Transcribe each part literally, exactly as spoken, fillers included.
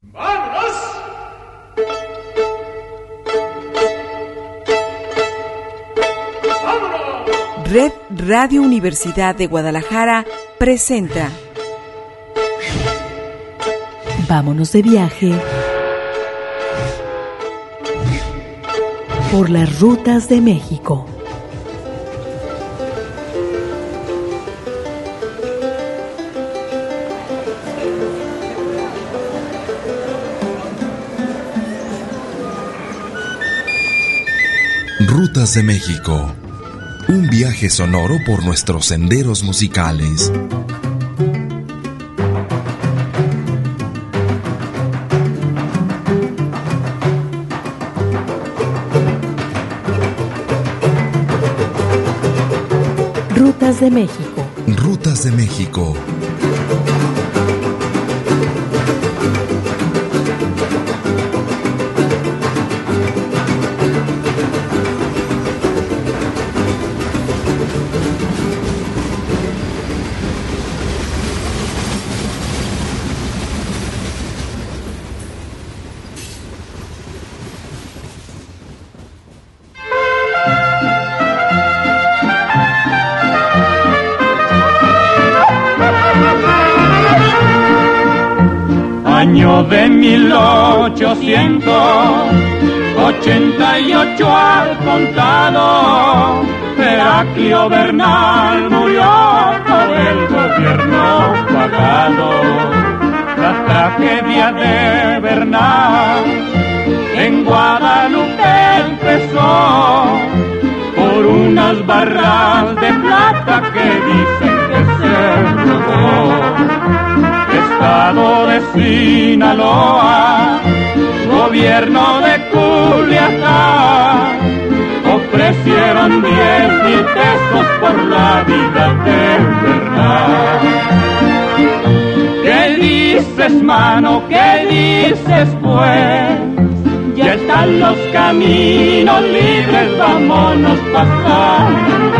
¡Vámonos! ¡Vámonos! Red Radio Universidad de Guadalajara presenta Vámonos de viaje por las rutas de México. Rutas de México, un viaje sonoro por nuestros senderos musicales. Rutas de México. Rutas de México. Año de mil ochocientos ochenta y ocho al contado, Heraclio Bernal murió por el gobierno pagado. La tragedia de Bernal en Guadalupe empezó por unas barras de plata que dicen que se robó. Estado de Sinaloa, gobierno de Culiacán, ofrecieron diez mil pesos por la vida de Bernal. ¿Qué dices, mano? ¿Qué dices, pues? Ya están los caminos libres, vámonos pasando.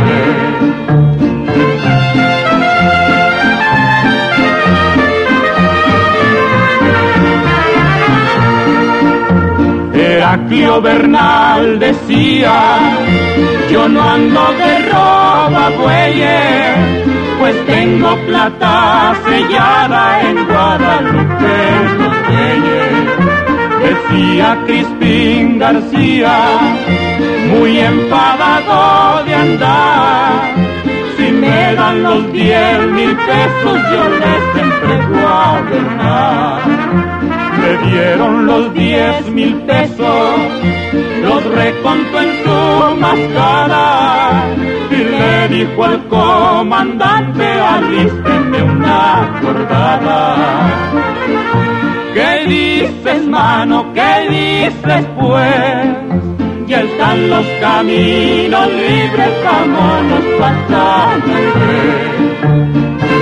Heraclio Bernal decía, yo no ando de roba bueyes, pues tengo plata sellada en Guadalupe los Reyes. Decía Crispín García, muy enfadado de andar, si me dan los diez mil pesos yo les entrego a Bernal. Le dieron los diez mil pesos, los recontó en su mascada y le dijo al comandante, alísteme una acordada. ¿Qué dices, mano? ¿Qué dices, pues? Ya están los caminos libres, vámonos pasando el tren.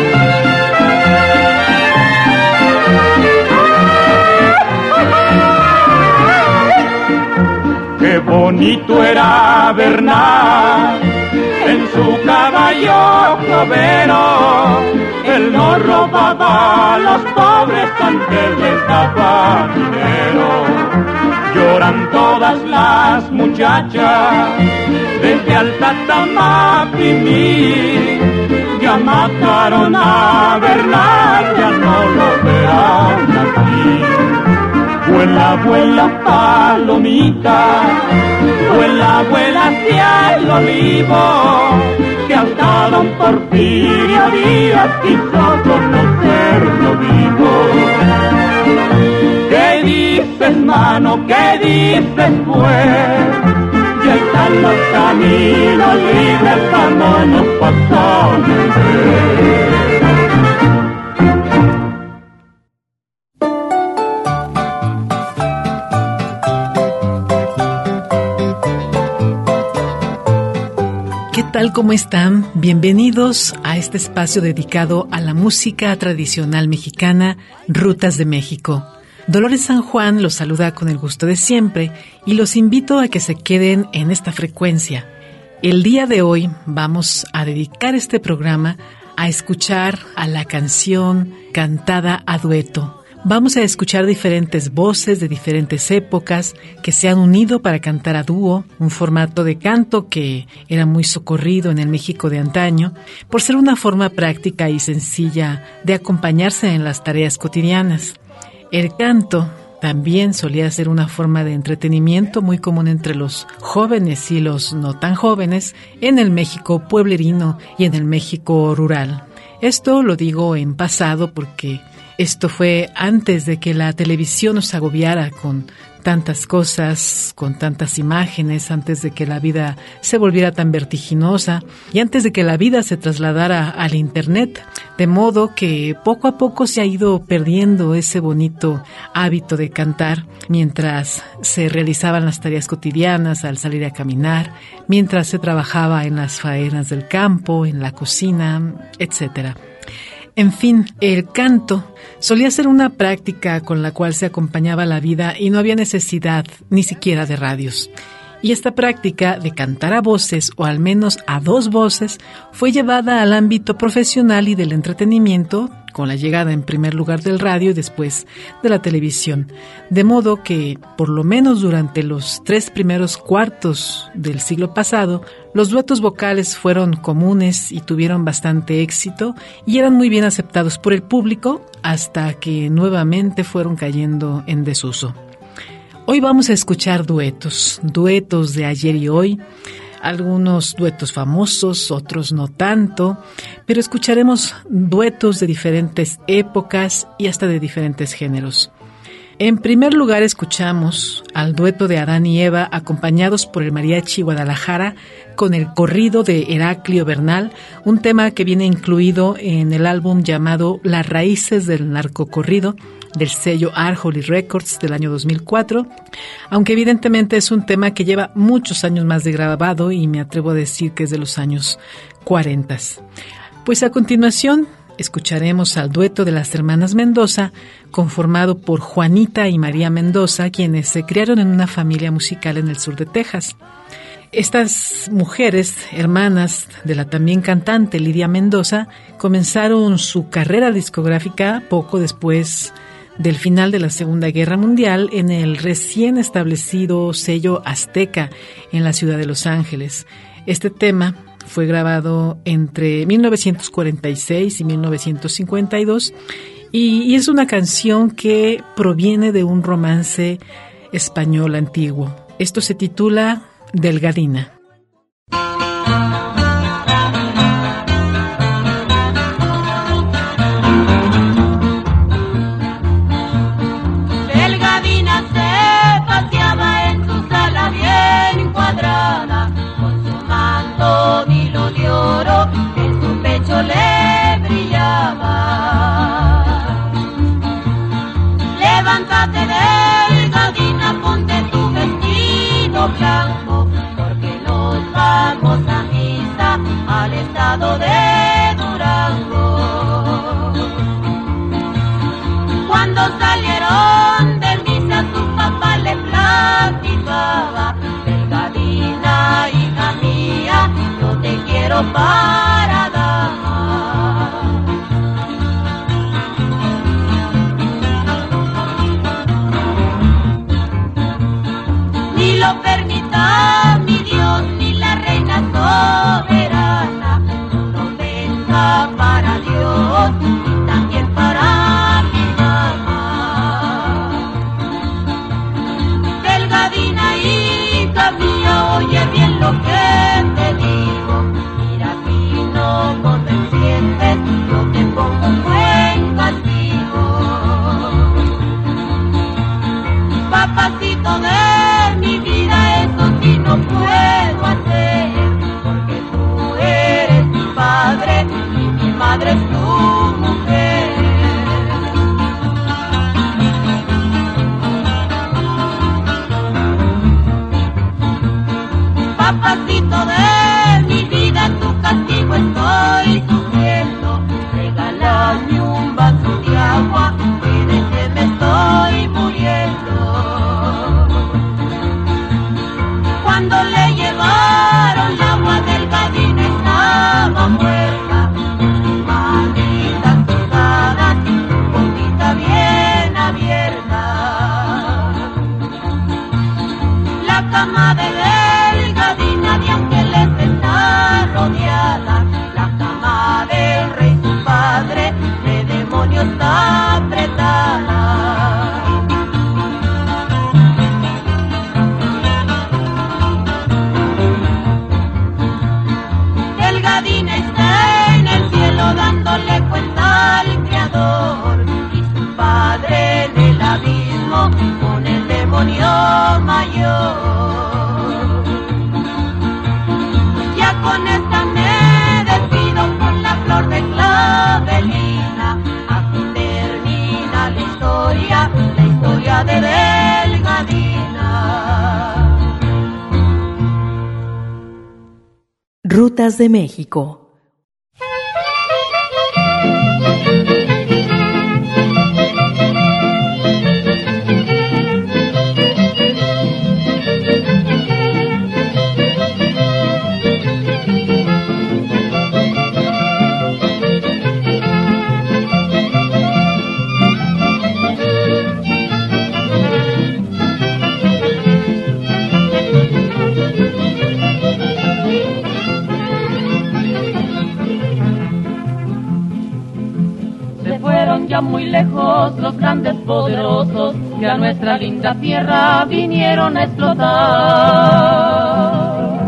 Qué bonito era Bernal en su caballo jovero. Él no robaba a los pobres, antes les daba dinero. Lloran todas las muchachas desde Alta Tamapimí. Ya mataron a Bernal, ya no lo verán aquí. Vuela, vuela palomita, vuela, vuela hacia el olivo, que hasta don Porfirio Díaz quiso conocerlo vivo. ¿Qué dices, mano? ¿Qué dices, pues? Ya están los caminos libres, vámonos pasando el tren. ¿Qué tal? ¿Cómo están? Bienvenidos a este espacio dedicado a la música tradicional mexicana, Rutas de México. Dolores San Juan los saluda con el gusto de siempre y los invito a que se queden en esta frecuencia. El día de hoy vamos a dedicar este programa a escuchar a la canción cantada a dueto, Vamos a escuchar diferentes voces de diferentes épocas que se han unido para cantar a dúo, un formato de canto que era muy socorrido en el México de antaño, por ser una forma práctica y sencilla de acompañarse en las tareas cotidianas. El canto también solía ser una forma de entretenimiento muy común entre los jóvenes y los no tan jóvenes en el México pueblerino y en el México rural. Esto lo digo en pasado porque esto fue antes de que la televisión nos agobiara con tantas cosas, con tantas imágenes, antes de que la vida se volviera tan vertiginosa y antes de que la vida se trasladara al Internet, de modo que poco a poco se ha ido perdiendo ese bonito hábito de cantar mientras se realizaban las tareas cotidianas, al salir a caminar, mientras se trabajaba en las faenas del campo, en la cocina, etcétera. En fin, el canto solía ser una práctica con la cual se acompañaba la vida y no había necesidad ni siquiera de radios. Y esta práctica de cantar a voces, o al menos a dos voces, fue llevada al ámbito profesional y del entretenimiento, con la llegada en primer lugar del radio y después de la televisión. De modo que, por lo menos durante los tres primeros cuartos del siglo pasado, los duetos vocales fueron comunes y tuvieron bastante éxito y eran muy bien aceptados por el público hasta que nuevamente fueron cayendo en desuso. Hoy vamos a escuchar duetos, duetos de ayer y hoy, algunos duetos famosos, otros no tanto, pero escucharemos duetos de diferentes épocas y hasta de diferentes géneros. En primer lugar escuchamos al dueto de Adán y Eva acompañados por el Mariachi Guadalajara con el corrido de Heraclio Bernal, un tema que viene incluido en el álbum llamado Las Raíces del Narcocorrido, del sello Arjoli Records del año dos mil cuatro, aunque evidentemente es un tema que lleva muchos años más de grabado y me atrevo a decir que es de los años cuarenta. Pues a continuación escucharemos al dueto de las hermanas Mendoza, conformado por Juanita y María Mendoza, quienes se criaron en una familia musical en el sur de Texas. Estas mujeres, hermanas de la también cantante Lidia Mendoza, comenzaron su carrera discográfica poco después del final de la Segunda Guerra Mundial en el recién establecido sello Azteca en la ciudad de Los Ángeles. Este tema fue grabado entre mil novecientos cuarenta y seis y mil novecientos cincuenta y dos y, y es una canción que proviene de un romance español antiguo. Esto se titula Delgadina. Delgadina se paseaba en su sala bien cuadrada, con su manto de hilo de oro en su pecho le brillaba. Levántate, delgadina, ponte tu vestido blanco, porque nos vamos a misa al estado de Durango. Cuando salieron de misa su papá le platicaba: delgadina, hija mía, yo te quiero para dama. Ni lo permita mi Dios ni la reina soberana, no venga para Dios y también para mi mamá. Delgadina, hija mía, oye bien lo que te digo, mira si no convencientes, yo te pongo un buen castigo. Papacito de mi vida, eso sí no puedo hacer, porque tú eres mi padre y mi madre es tu mujer. Papacito de mi vida, tu castigo estoy sufriendo. Regálame un vaso de agua, que de sed me estoy muriendo. cama de delgadina, de ángeles está rodeada. La cama del rey su padre, de demonios está apretada. Delgadina está en el cielo dándole cuenta al Creador, y su padre en el abismo con el demonio mayor. Ya con esta me despido con la flor de clavelina. Aquí termina la historia, la historia de Delgadina. Rutas de México. Ya muy lejos los grandes poderosos que a nuestra linda tierra vinieron a explotar.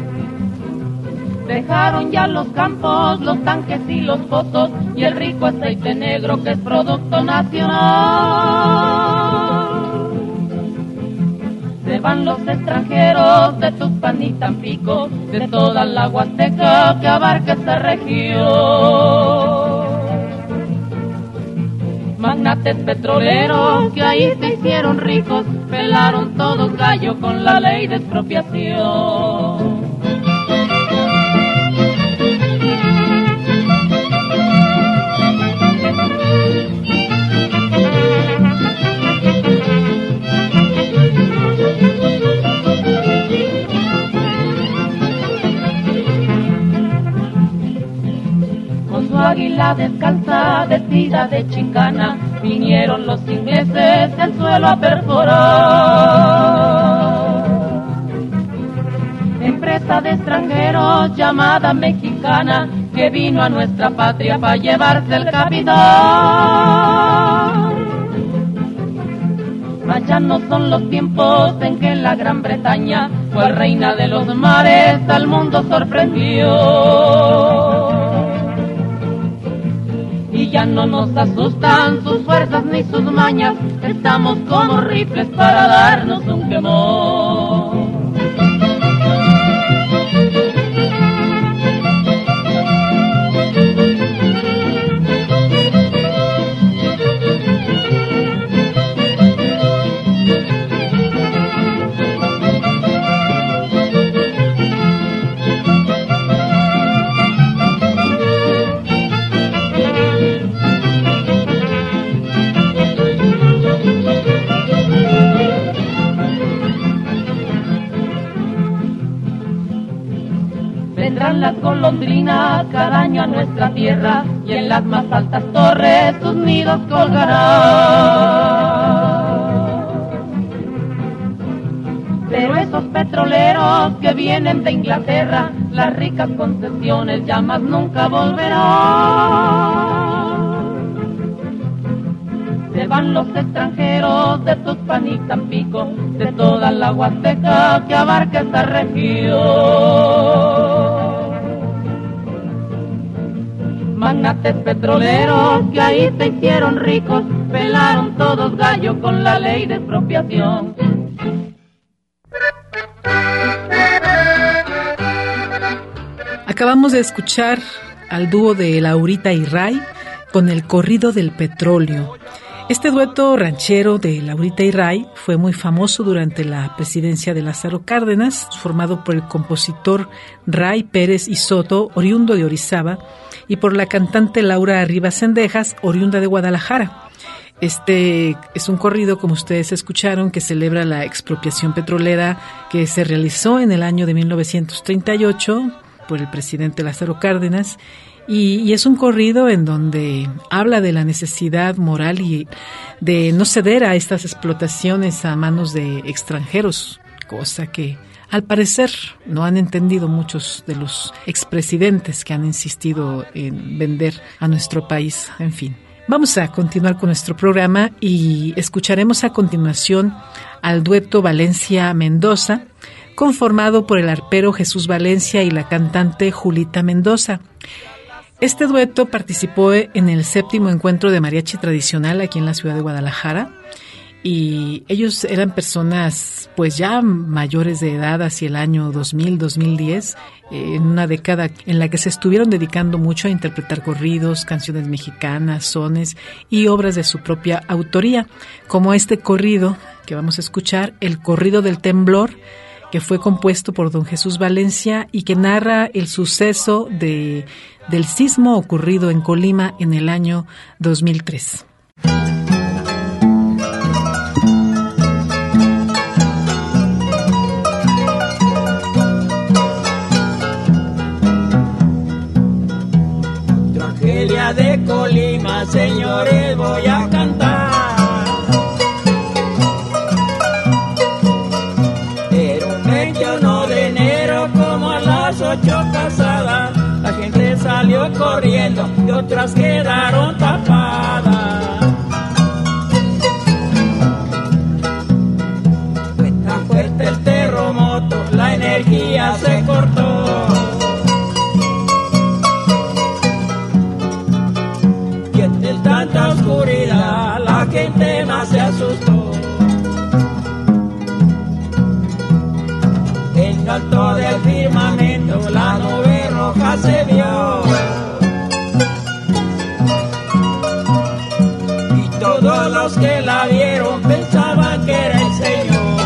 Dejaron ya los campos, los tanques y los pozos y el rico aceite negro que es producto nacional. Se van los extranjeros de Tuxpan y Tampico, de toda la Huasteca que abarca esta región. Magnates petroleros que ahí se hicieron ricos, pelaron todos gallo con la ley de expropiación. Águila descalza, vestida de chicana, vinieron los ingleses el suelo a perforar. Empresa de extranjeros llamada mexicana, que vino a nuestra patria para llevarse el capital. Allá no son los tiempos en que la Gran Bretaña fue reina de los mares, al mundo sorprendió. Y ya no nos asustan sus fuerzas ni sus mañas, estamos como rifles para darnos un quemón. Vendrán las golondrinas cada año a nuestra tierra y en las más altas torres sus nidos colgarán. Pero esos petroleros que vienen de Inglaterra, las ricas concesiones ya más nunca volverán. Se van los extranjeros de Tuxpan y Tampico, de toda la Huasteca que abarca esta región. Magnates petroleros que ahí se hicieron ricos, pelaron todos gallo con la ley de expropiación. Acabamos de escuchar al dúo de Laurita y Ray con el corrido del petróleo. Este dueto ranchero de Laurita y Ray fue muy famoso durante la presidencia de Lázaro Cárdenas, formado por el compositor Ray Pérez y Soto, oriundo de Orizaba, y por la cantante Laura Rivas Cendejas, oriunda de Guadalajara. Este es un corrido, como ustedes escucharon, que celebra la expropiación petrolera que se realizó en el año de mil novecientos treinta y ocho por el presidente Lázaro Cárdenas. Y, y es un corrido en donde habla de la necesidad moral y de no ceder a estas explotaciones a manos de extranjeros, cosa que al parecer no han entendido muchos de los expresidentes que han insistido en vender a nuestro país. En fin, vamos a continuar con nuestro programa y escucharemos a continuación al dueto Valencia-Mendoza, conformado por el arpero Jesús Valencia y la cantante Julita Mendoza. Este dueto participó en el séptimo encuentro de mariachi tradicional aquí en la ciudad de Guadalajara, y ellos eran personas pues ya mayores de edad hacia el año dos mil, dos mil diez, eh, en una década en la que se estuvieron dedicando mucho a interpretar corridos, canciones mexicanas, sones y obras de su propia autoría, como este corrido que vamos a escuchar, el Corrido del Temblor, que fue compuesto por don Jesús Valencia y que narra el suceso de, del sismo ocurrido en Colima en el año dos mil tres. Tragedia de Colima, señores, voy a cantar. Era un veintiuno de enero, como a las ocho pasadas, la gente salió corriendo y otras quedaron tapadas. Fue tan fuerte el terremoto, la energía se cortó. Y entre tanta oscuridad, la gente más se asustó. En lo alto del firmamento, la nube roja se vio. Y todos los que la vieron pensaban que era el Señor.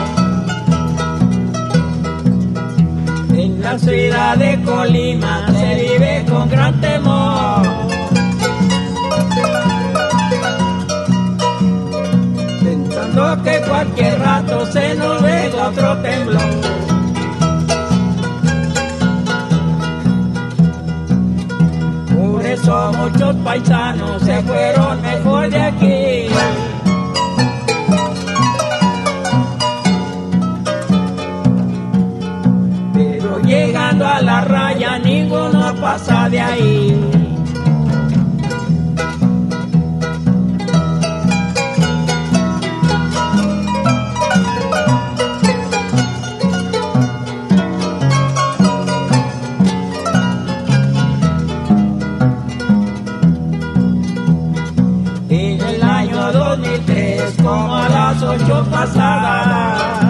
En la ciudad de Colima se vive con gran temor, pensando que cualquier rato se nos venga otro temblor. Por eso muchos paisanos se fueron mejor de aquí. Pero llegando a la raya ninguno pasa de ahí. Como a las ocho pasadas,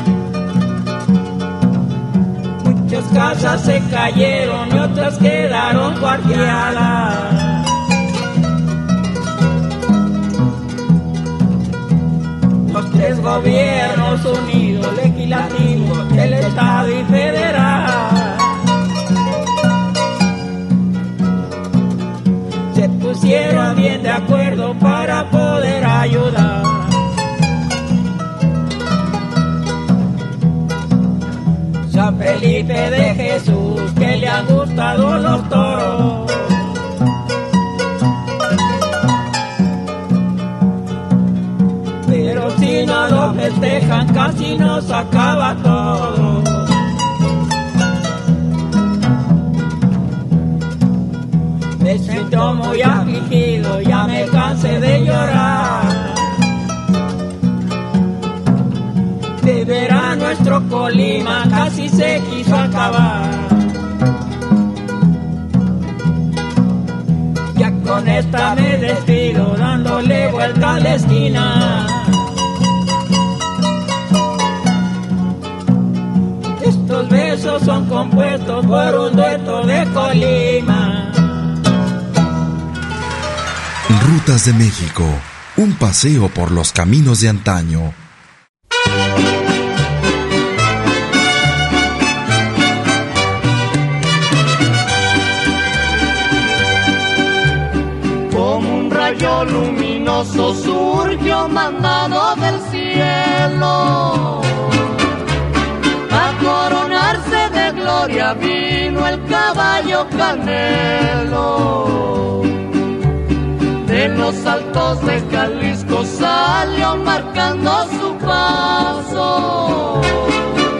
muchas casas se cayeron y otras quedaron cuarteadas. Los tres gobiernos unidos, legislativo, el Estado y federal, se pusieron bien de acuerdo para poder ayudar. San Felipe de Jesús, que le han gustado los toros, pero si no lo festejan casi nos acaba todo. Me siento muy afligido, ya me cansé de llorar. De ver a nuestro Colima casi se quiso acabar. Ya con esta me despido, dándole vuelta a la esquina. Estos besos son compuestos por un dueto de Colima. Rutas de México, un paseo por los caminos de antaño. Como un rayo luminoso surgió mandado del cielo, a coronarse de gloria vino el caballo Canelo. De los altos de Jalisco salió marcando su paso,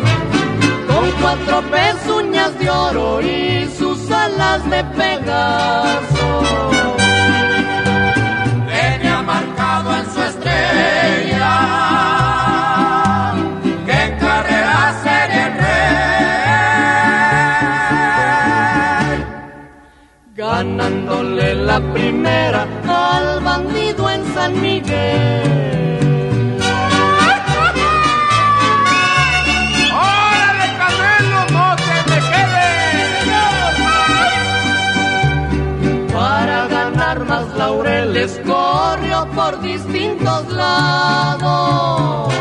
oro y sus alas de Pegaso. Tenía marcado en su estrella que en carrera sería el rey, ganándole la primera al bandido en San Miguel. Más laureles corrió por distintos lados,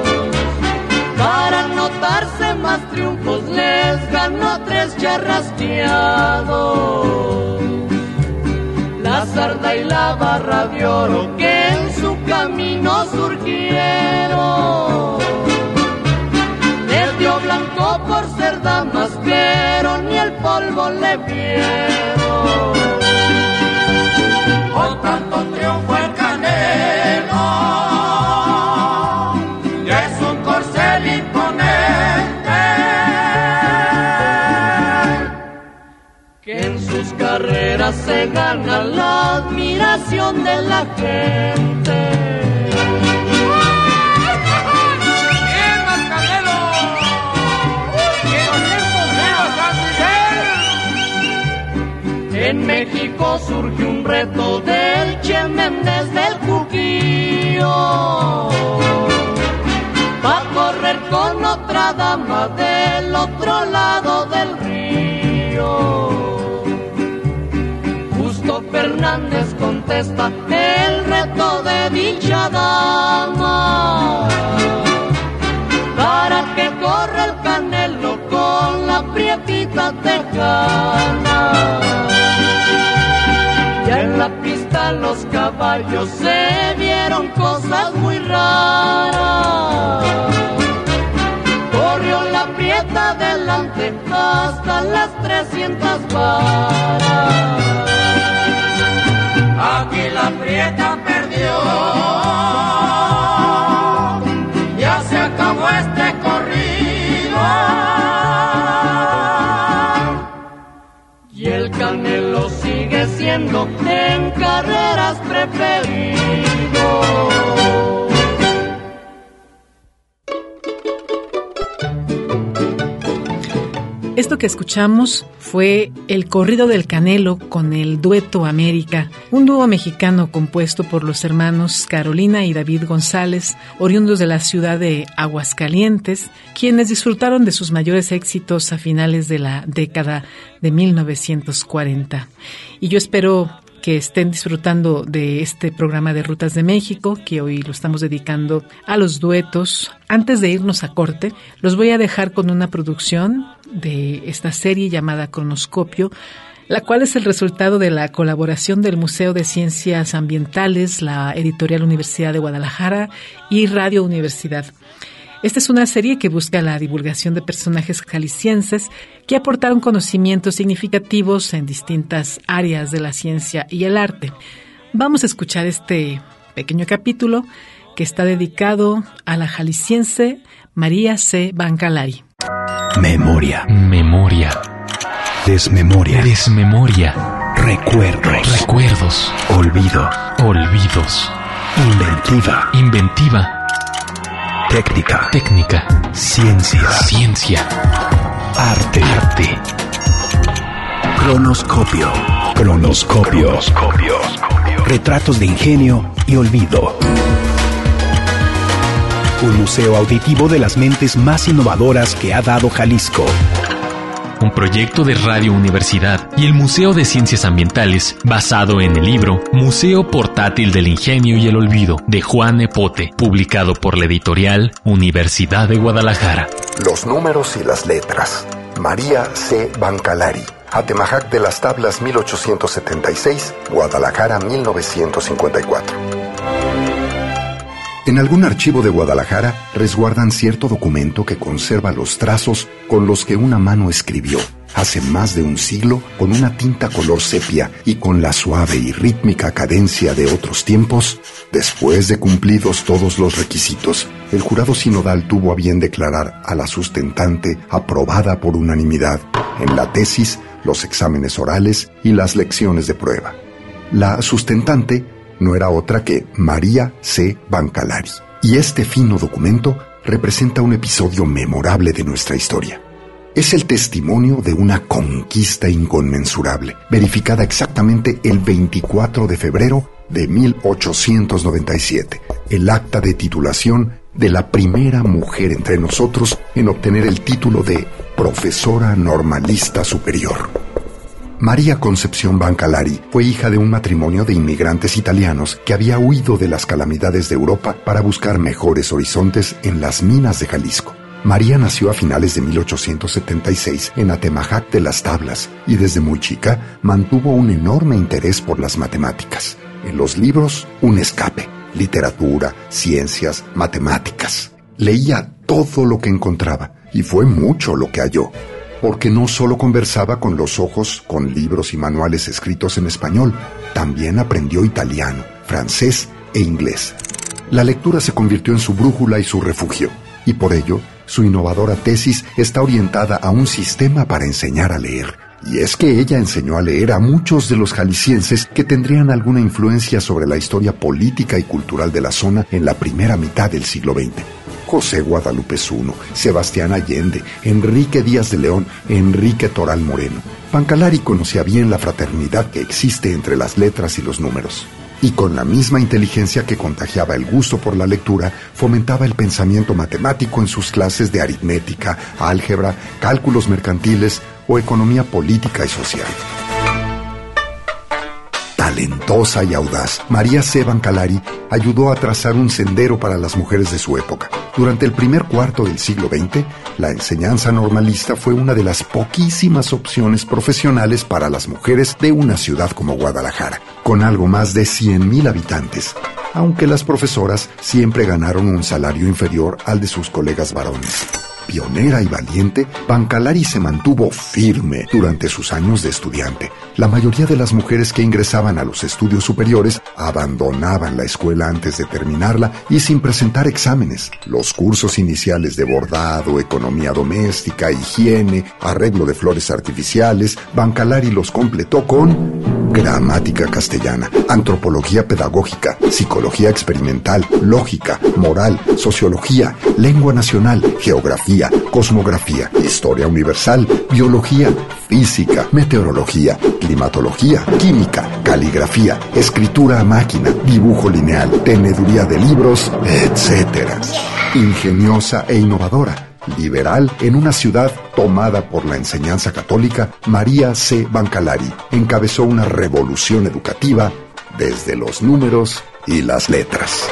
para anotarse más triunfos les ganó tres charrasqueados. La Zarda y la Barra de Oro que en su camino surgieron, les dio blanco por ser damas, pero ni el polvo le vieron. Con tanto triunfo el Canelo ya es un corcel imponente, que en sus carreras se gana la admiración de la gente. ¡Bien, más Canelo! ¡Quiero En México surge un reto del Che Méndez del Cuquío, va a correr con otra dama del otro lado del río. Justo Fernández contesta el reto de dicha dama, para que corra el Canelo con la prietita tejana. Ya en la pista los caballos se vieron cosas muy raras. Corrió la prieta delante hasta las trescientas varas. Aquí la prieta perdió, ya se acabó este corrido. Y el Canelo sigue siendo en carreras preferido. Esto que escuchamos fue el corrido del Canelo con el Dueto América, un dúo mexicano compuesto por los hermanos Carolina y David González, oriundos de la ciudad de Aguascalientes, quienes disfrutaron de sus mayores éxitos a finales de la década de mil novecientos cuarenta. Y yo espero que estén disfrutando de este programa de Rutas de México, que hoy lo estamos dedicando a los duetos. Antes de irnos a corte, los voy a dejar con una producción de esta serie llamada Cronoscopio, la cual es el resultado de la colaboración del Museo de Ciencias Ambientales, la Editorial Universidad de Guadalajara y Radio Universidad. Esta es una serie que busca la divulgación de personajes jaliscienses que aportaron conocimientos significativos en distintas áreas de la ciencia y el arte. Vamos a escuchar este pequeño capítulo que está dedicado a la jalisciense María C. Bancalari. Memoria. Memoria. Desmemoria. Desmemoria. Recuerdos. Recuerdos. Olvido. Olvidos. Inventiva. Inventiva. Técnica. Técnica. Ciencia. Ciencia. Arte. Arte. Cronoscopio. Cronoscopio. Cronoscopio. Retratos de ingenio y olvido. Un museo auditivo de las mentes más innovadoras que ha dado Jalisco. Un proyecto de Radio Universidad y el Museo de Ciencias Ambientales basado en el libro Museo Portátil del Ingenio y el Olvido de Juan Epote, publicado por la editorial Universidad de Guadalajara. Los números y las letras. María C. Bancalari. Atemajac de las Tablas mil ochocientos setenta y seis, Guadalajara mil novecientos cincuenta y cuatro. En algún archivo de Guadalajara resguardan cierto documento que conserva los trazos con los que una mano escribió hace más de un siglo con una tinta color sepia y con la suave y rítmica cadencia de otros tiempos. Después de cumplidos todos los requisitos, el jurado sinodal tuvo a bien declarar a la sustentante aprobada por unanimidad en la tesis, los exámenes orales y las lecciones de prueba. La sustentante no era otra que María C. Bancalari, y este fino documento representa un episodio memorable de nuestra historia. Es el testimonio de una conquista inconmensurable, verificada exactamente el veinticuatro de febrero de mil ochocientos noventa y siete, el acta de titulación de la primera mujer entre nosotros en obtener el título de profesora normalista superior. María Concepción Bancalari fue hija de un matrimonio de inmigrantes italianos que había huido de las calamidades de Europa para buscar mejores horizontes en las minas de Jalisco. María nació a finales de mil ochocientos setenta y seis en Atemajac de las Tablas y desde muy chica mantuvo un enorme interés por las matemáticas. En los libros, un escape: literatura, ciencias, matemáticas. Leía todo lo que encontraba y fue mucho lo que halló, porque no solo conversaba con los ojos con libros y manuales escritos en español, también aprendió italiano, francés e inglés. La lectura se convirtió en su brújula y su refugio, y por ello, su innovadora tesis está orientada a un sistema para enseñar a leer. Y es que ella enseñó a leer a muchos de los jaliscienses que tendrían alguna influencia sobre la historia política y cultural de la zona en la primera mitad del siglo veinte. José Guadalupe Zuno, Sebastián Allende, Enrique Díaz de León, Enrique Toral Moreno. Bancalari conocía bien la fraternidad que existe entre las letras y los números. Y con la misma inteligencia que contagiaba el gusto por la lectura, fomentaba el pensamiento matemático en sus clases de aritmética, álgebra, cálculos mercantiles o economía política y social. Talentosa y audaz, María C. Bancalari ayudó a trazar un sendero para las mujeres de su época. Durante el primer cuarto del siglo veinte, la enseñanza normalista fue una de las poquísimas opciones profesionales para las mujeres de una ciudad como Guadalajara, con algo más de cien mil habitantes, aunque las profesoras siempre ganaron un salario inferior al de sus colegas varones. Pionera y valiente, Bancalari se mantuvo firme durante sus años de estudiante. La mayoría de las mujeres que ingresaban a los estudios superiores abandonaban la escuela antes de terminarla y sin presentar exámenes. Los cursos iniciales de bordado, economía doméstica, higiene, arreglo de flores artificiales, Bancalari los completó con gramática castellana, antropología pedagógica, psicología experimental, lógica, moral, sociología, lengua nacional, geografía, cosmografía, historia universal, biología, física, meteorología, climatología, química, caligrafía, escritura a máquina, dibujo lineal, teneduría de libros, etcétera. Ingeniosa e innovadora. Liberal en una ciudad tomada por la enseñanza católica, María C. Bancalari encabezó una revolución educativa desde los números y las letras.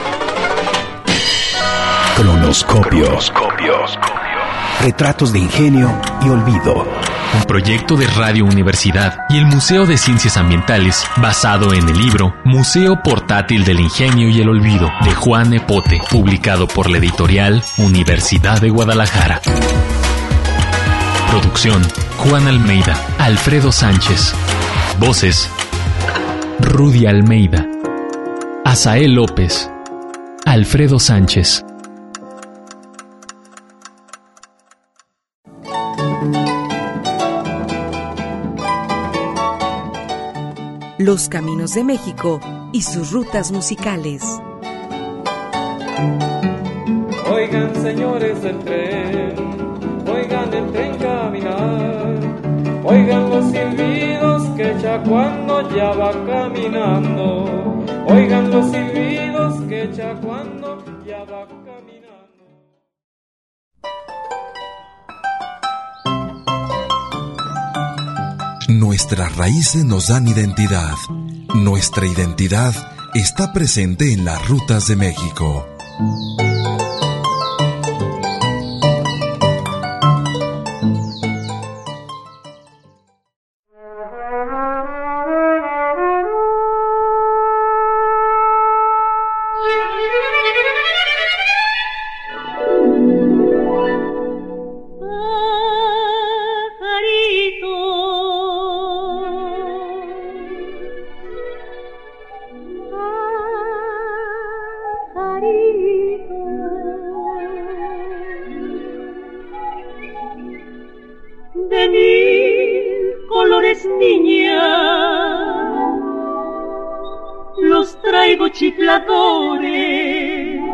Cronoscopio. Retratos de ingenio y olvido. Un proyecto de Radio Universidad y el Museo de Ciencias Ambientales basado en el libro Museo Portátil del Ingenio y el Olvido de Juan Epote, publicado por la editorial Universidad de Guadalajara. Producción: Juan Almeida, Alfredo Sánchez. Voces: Rudy Almeida, Asael López, Alfredo Sánchez. Los caminos de México y sus rutas musicales. Oigan, señores del tren, oigan el tren caminar, oigan los silbidos que echa cuando ya va caminando, oigan los silbidos que echa cuando ya va caminando. Nuestras raíces nos dan identidad. Nuestra identidad está presente en las rutas de México. Pajarito, niñas, los traigo chifladores.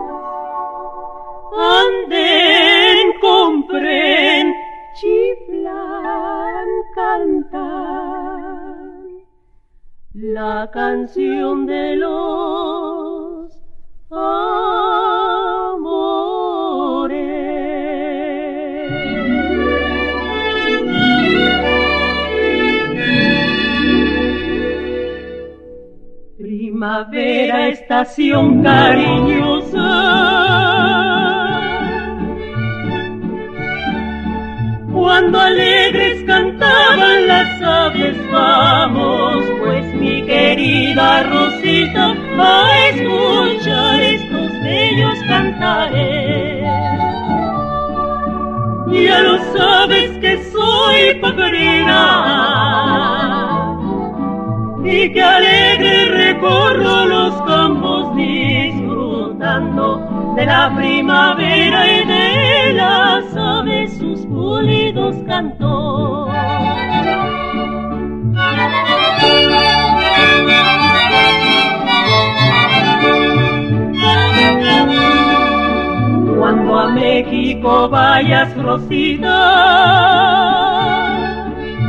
Anden, compren, chiflan, cantan la canción de los amores. Primavera, estación cariñosa, cuando alegres cantaban las aves, vamos pues mi querida Rosita a escuchar estos bellos cantares. Ya lo sabes que soy pajarera y que alegre recorro los campos disfrutando de la primavera y de las aves sus pulidos cantos. Cuando a México vayas, Rosita,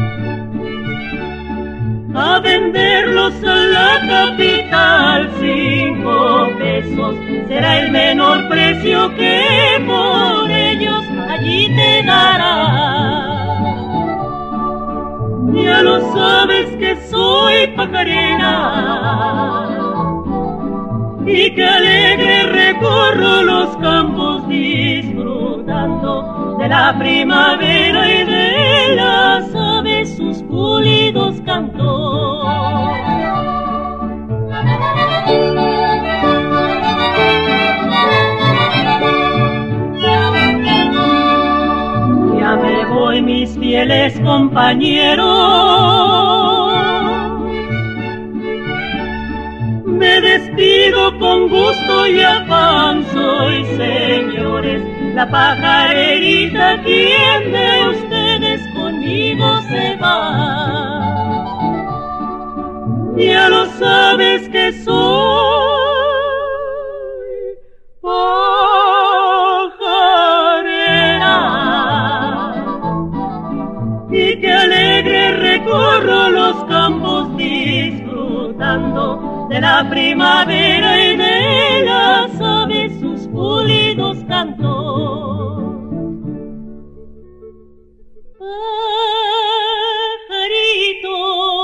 a venderlos a la capital, cinco pesos será el menor precio que por ellos allí te dará. Ya lo sabes que soy pajarera y que alegre recorro los campos disfrutando de la primavera y de las aves sus pulidos cantos. Ya me voy, mis fieles compañeros, me despido con gusto y afán, soy, señores, la pajarerita, quien de ustedes conmigo se va. Ya lo sabes que soy pajarera y que alegre recorro los campos disfrutando de la primavera y de las aves sus pulidos cantos. Pajarito,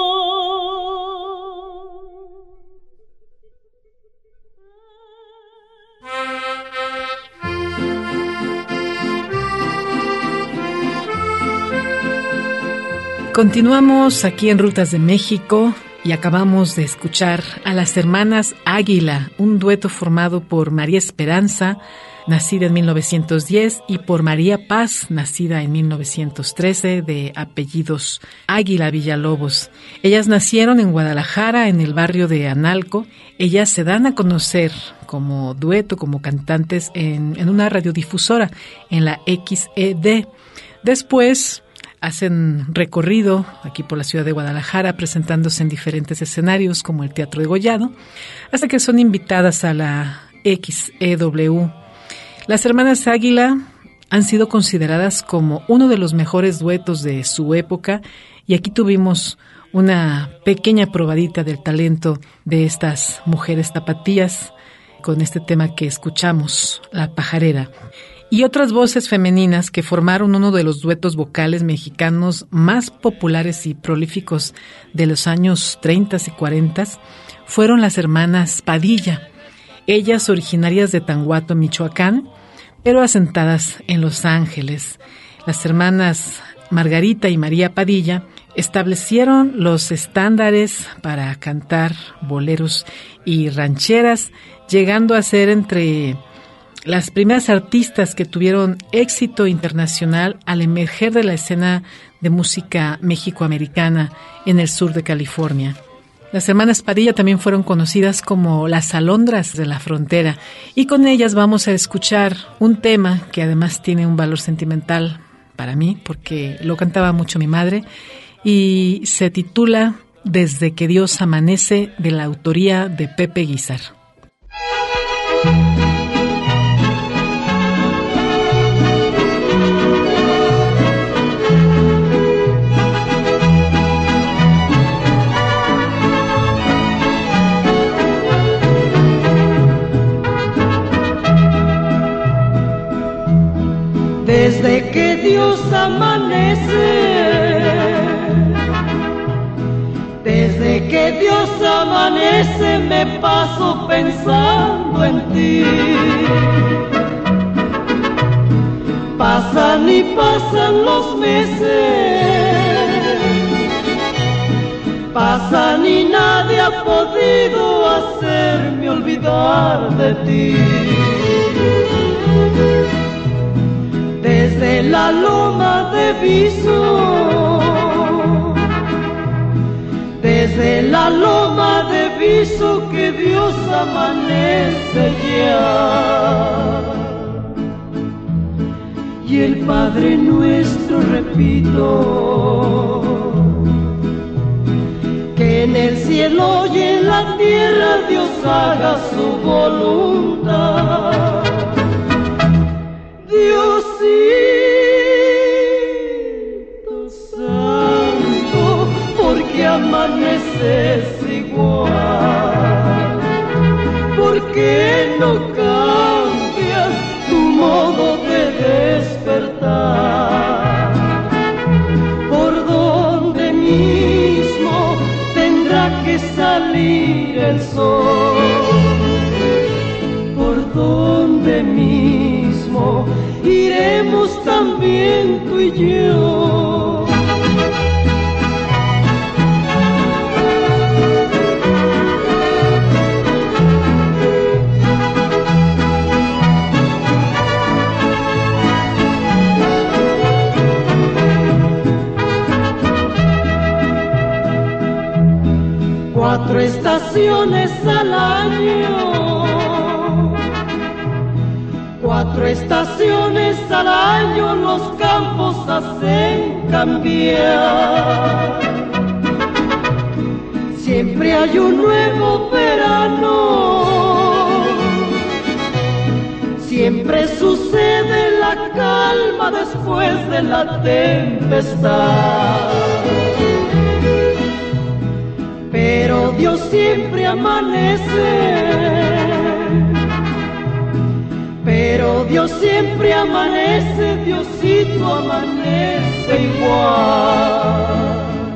continuamos aquí en Rutas de México. Y acabamos de escuchar a las hermanas Águila, un dueto formado por María Esperanza, nacida en mil novecientos diez, y por María Paz, nacida en mil novecientos trece, de apellidos Águila Villalobos. Ellas nacieron en Guadalajara, en el barrio de Analco. Ellas se dan a conocer como dueto, como cantantes en, en una radiodifusora, en la X E D. Después hacen recorrido aquí por la ciudad de Guadalajara, presentándose en diferentes escenarios como el Teatro Degollado, hasta que son invitadas a la X E W. Las hermanas Águila han sido consideradas como uno de los mejores duetos de su época, y aquí tuvimos una pequeña probadita del talento de estas mujeres tapatías con este tema que escuchamos, La Pajarera. Y otras voces femeninas que formaron uno de los duetos vocales mexicanos más populares y prolíficos de los años treinta y cuarenta fueron las hermanas Padilla. Ellas originarias de Tanguato, Michoacán, pero asentadas en Los Ángeles. Las hermanas Margarita y María Padilla establecieron los estándares para cantar boleros y rancheras, llegando a ser entre las primeras artistas que tuvieron éxito internacional al emerger de la escena de música mexicoamericana en el sur de California. Las hermanas Padilla también fueron conocidas como las alondras de la frontera, y con ellas vamos a escuchar un tema que además tiene un valor sentimental para mí, porque lo cantaba mucho mi madre, y se titula Desde que Dios amanece, de la autoría de Pepe Guizar. Desde que Dios amanece, desde que Dios amanece me paso pensando en ti. Pasan y pasan los meses, pasan y nadie ha podido hacerme olvidar de ti. Desde la loma de Viso, desde la loma de Viso que Dios amanece ya. Y el Padre nuestro repito, que en el cielo y en la tierra Dios haga su voluntad. Diosito santo, porque amaneces igual, porque no cambias tu modo de despertar, por donde mismo tendrá que salir el sol, por donde mismo iremos también tú y yo. Cuatro estaciones al año, cuatro estaciones al año los campos hacen cambiar. Siempre hay un nuevo verano, siempre sucede la calma después de la tempestad. Pero Dios siempre amanece, pero Dios siempre amanece, Diosito amanece igual.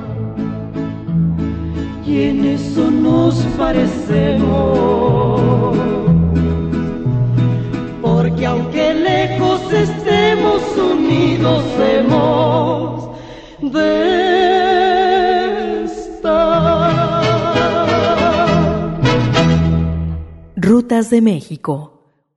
Y en eso nos parecemos, porque aunque lejos estemos, unidos hemos de estar. Rutas de México.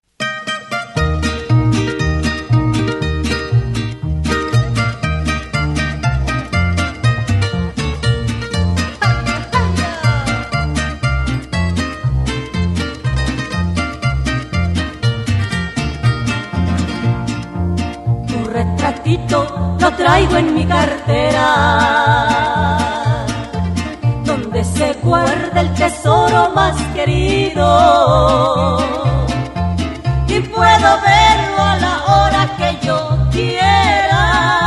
Tu retratito lo traigo en mi cartera, donde se guarda el tesoro más querido, y puedo verlo a la hora que yo quiera.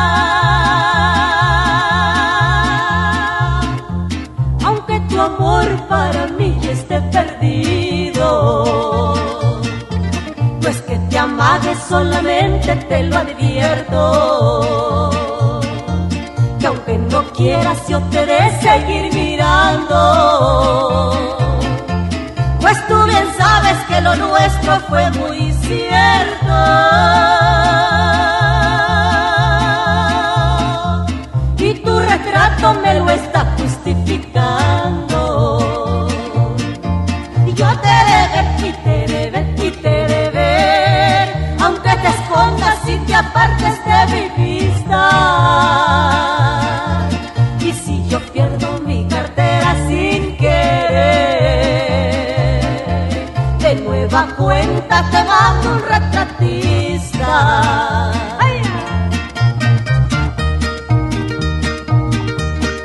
Aunque tu amor para mí esté perdido, pues que te amague solamente te lo advierto, que aunque no quieras yo te de seguir mirando, pues tú bien sabes que lo nuestro fue muy cierto. Y tu retrato me lo está justificando. Y yo te de ver y te de ver y te de ver, aunque te escondas y te apartes de mi vista. Y si yo pierdo mi cartera sin querer, de nueva cuenta te mando un retratista. ¡Ay!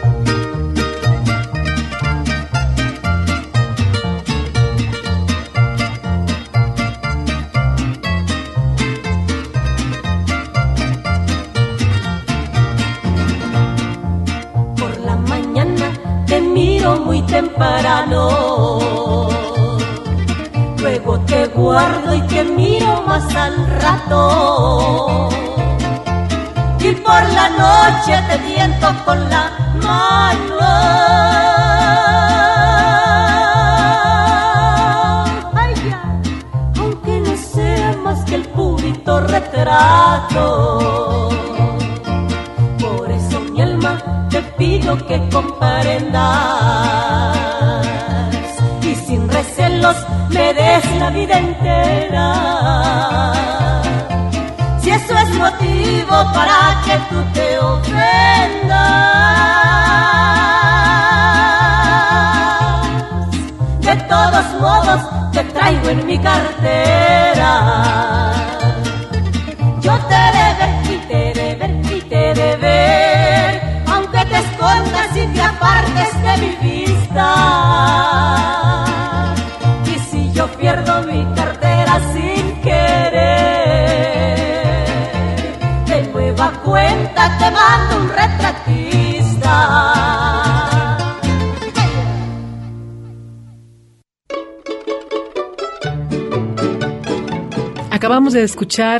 muy temprano. Luego te guardo y te miro más al rato. Y por la noche te tiento con la mano. Ay, ya, aunque no sea más que el purito retrato. Por eso mi alma te pido que comprendas y sin recelos me des la vida entera. Si eso es motivo para que tú te ofendas, de todos modos te traigo en mi cartera. Yo te de ver y te de ver y te de ver, aunque te escondas y te apartes de mi vista. Y si yo pierdo mi cartera sin querer, de nueva cuenta te mando un retratista. Acabamos de escuchar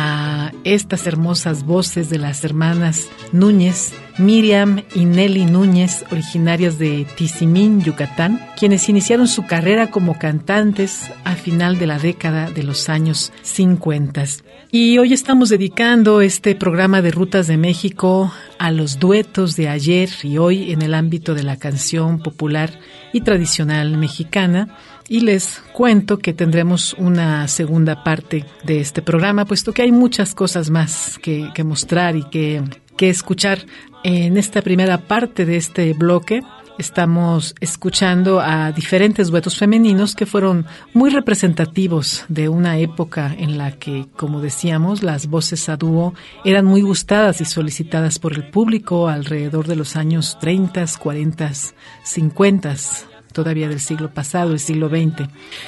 a estas hermosas voces de las hermanas Núñez, Miriam y Nelly Núñez, originarias de Tizimín, Yucatán, quienes iniciaron su carrera como cantantes a final de la década de los años cincuenta. Y hoy estamos dedicando este programa de Rutas de México a los duetos de ayer y hoy en el ámbito de la canción popular y tradicional mexicana. Y les cuento que tendremos una segunda parte de este programa, puesto que hay muchas cosas más que, que mostrar y que, que escuchar. En esta primera parte de este bloque estamos escuchando a diferentes duetos femeninos que fueron muy representativos de una época en la que, como decíamos, las voces a dúo eran muy gustadas y solicitadas por el público alrededor de los años treinta, cuarenta, cincuenta. Todavía del siglo pasado, el siglo veinte.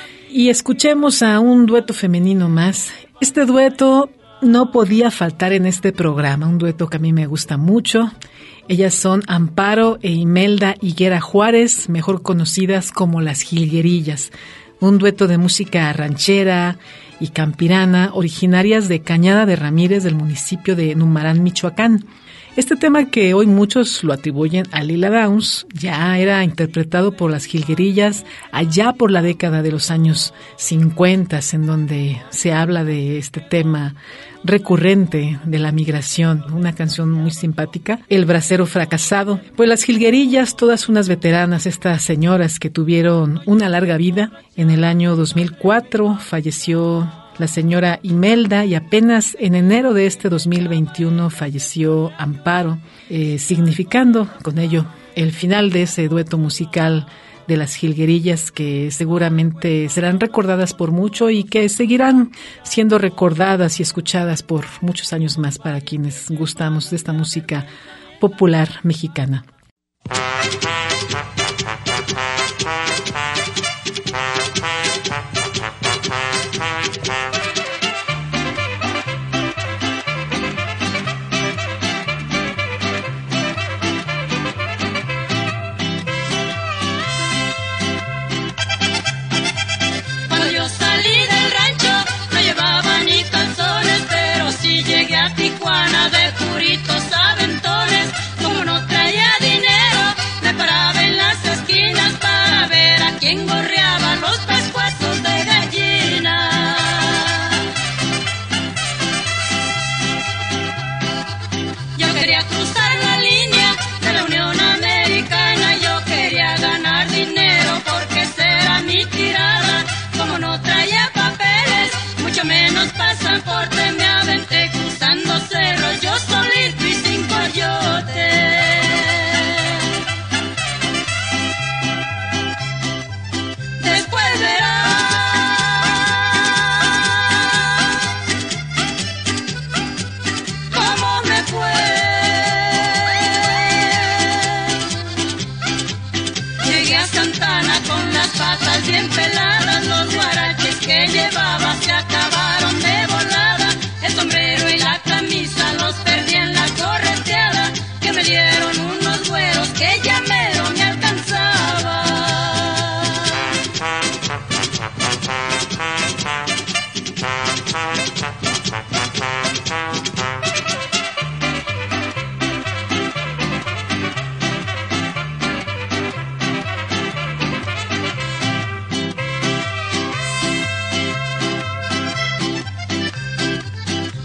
Y escuchemos a un dueto femenino más. Este dueto no podía faltar en este programa, un dueto que a mí me gusta mucho. Ellas son Amparo e Imelda Higuera Juárez, mejor conocidas como Las Jilguerillas, un dueto de música ranchera y campirana, originarias de Cañada de Ramírez del municipio de Numarán, Michoacán. Este tema, que hoy muchos lo atribuyen a Lila Downs, ya era interpretado por Las Jilguerillas allá por la década de los años cincuenta, en donde se habla de este tema recurrente de la migración, una canción muy simpática, El bracero fracasado. Pues Las Jilguerillas, todas unas veteranas, estas señoras que tuvieron una larga vida. En el año dos mil cuatro falleció la señora Imelda y apenas en enero de este dos mil veintiuno falleció Amparo, eh, significando con ello el final de ese dueto musical de Las Jilguerillas, que seguramente serán recordadas por mucho y que seguirán siendo recordadas y escuchadas por muchos años más para quienes gustamos de esta música popular mexicana. Tijuana de puritos aventones, como no traía dinero, me paraba en las esquinas para ver a quién gorreaba los pescuezos de gallina. Yo quería cruzar la línea de la Unión Americana, yo quería ganar dinero porque esa era mi tirada. Como no traía papeles, mucho menos pasaporte, me aventé cruzando cerros, yo solito y sin coyote. Después verás cómo me fue. Llegué a Santana con las patas bien peladas, los guaraches que llevaba se acabaron de volada. El sombrero y la camisa los perdí en la correteada, que me dieron unos güeros que ya mero me alcanzaba.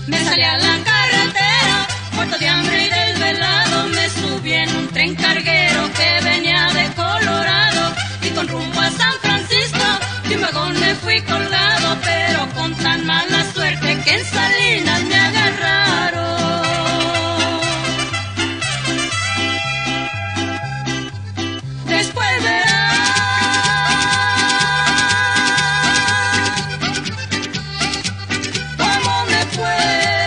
Me salí a la carretera, muerto de hambre y desvelado, me subí en un tren carguero que venía de Colorado y con rumbo a San Francisco de un vagón me fui colgado, pero con tan mala suerte que en Salinas me agarraron. Después verás cómo me fue.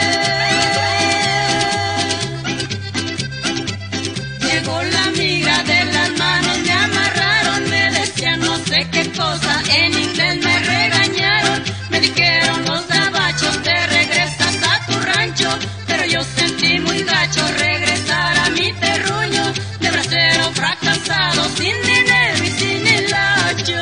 Llegó la migra de las manos, me amarraron, me decían no sé qué cosa, en inglés me regañaron, me dijeron los gabachos te regresas a tu rancho, pero yo sentí muy gacho regresar a mi terruño, de bracero fracasado, sin dinero y sin hilacho.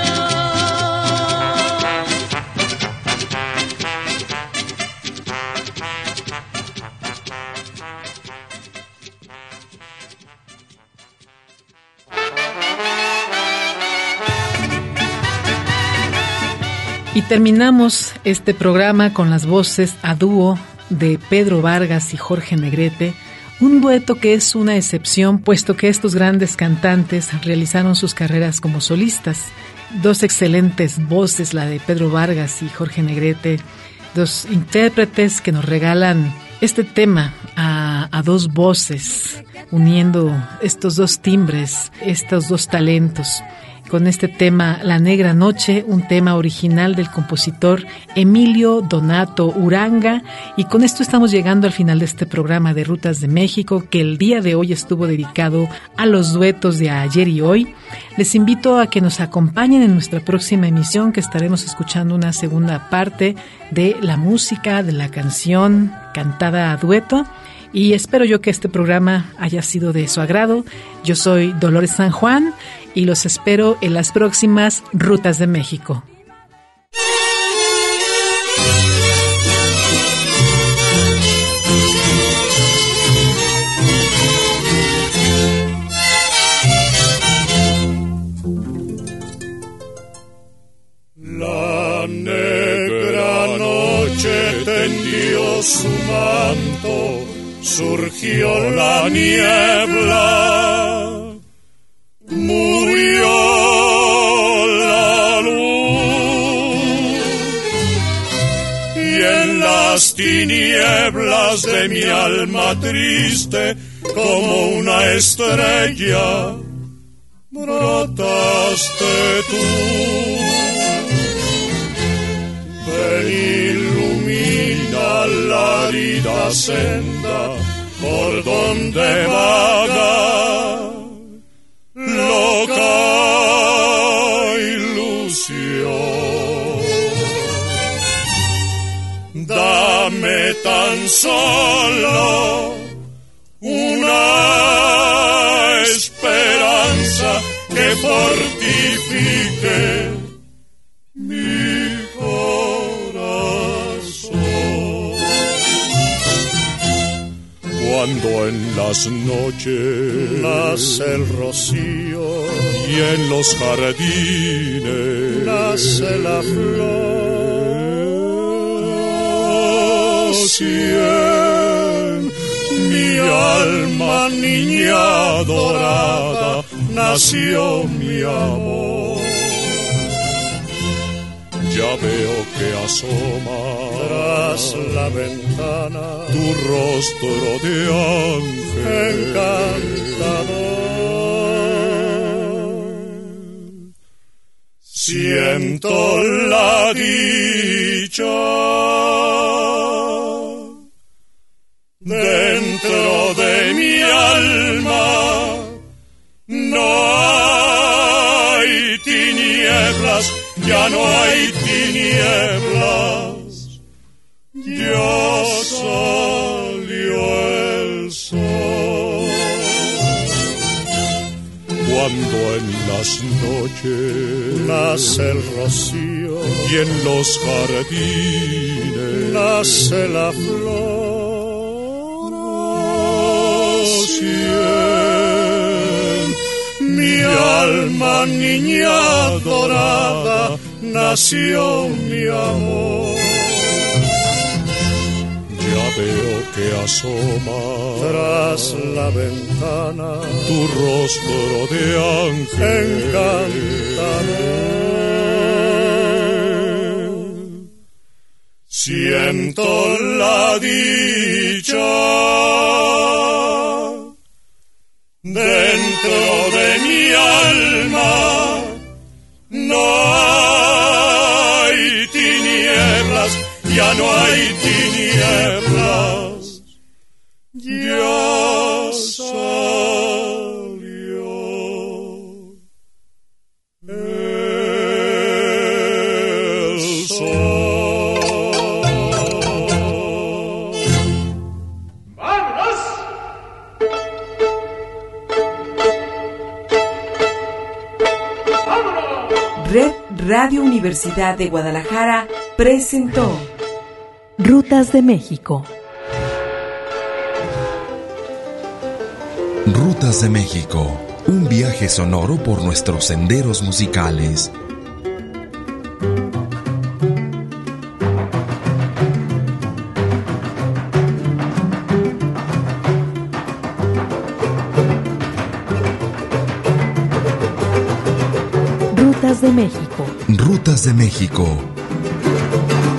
Y terminamos este programa con las voces a dúo de Pedro Vargas y Jorge Negrete, un dueto que es una excepción puesto que estos grandes cantantes realizaron sus carreras como solistas. Dos excelentes voces, la de Pedro Vargas y Jorge Negrete, dos intérpretes que nos regalan este tema a, a dos voces, uniendo estos dos timbres, estos dos talentos. Con este tema, La Negra Noche, un tema original del compositor Emilio Donato Uranga. Y con esto estamos llegando al final de este programa de Rutas de México, que el día de hoy estuvo dedicado a los duetos de ayer y hoy. Les invito a que nos acompañen en nuestra próxima emisión, que estaremos escuchando una segunda parte de la música, de la canción cantada a dueto. Y espero yo que este programa haya sido de su agrado. Yo soy Dolores San Juan y los espero en las próximas Rutas de México. La negra noche tendió su manto, surgió la niebla, murió la luz, y en las tinieblas de mi alma triste, como una estrella, brotaste tú. Ven, ilumina la herida senda por donde vaga loca ilusión. Dame tan solo una esperanza que fortifique mi corazón. Cuando en las noches nace el rocío y en los jardines nace la flor, cien, mi alma niña dorada, nació mi amor. Ya veo que asoma tras la ventana tu rostro de ángel encantador. Siento la dicha dentro de mi alma, no hay tinieblas, ya no hay tinieblas, ya salió el sol. Cuando en las noches nace el rocío y en los jardines nace la flor, oh, cien, mi alma niña dorada, nació mi amor. Ya veo que asoma tras la ventana tu rostro de ángel encántame. Siento la dicha dentro de mi alma, no hay tinieblas, ya no hay tinieblas, ya salió el sol. ¡Vámonos! Red Radio Universidad de Guadalajara presentó Rutas de México. Rutas de México, un viaje sonoro por nuestros senderos musicales. Rutas de México. Rutas de México.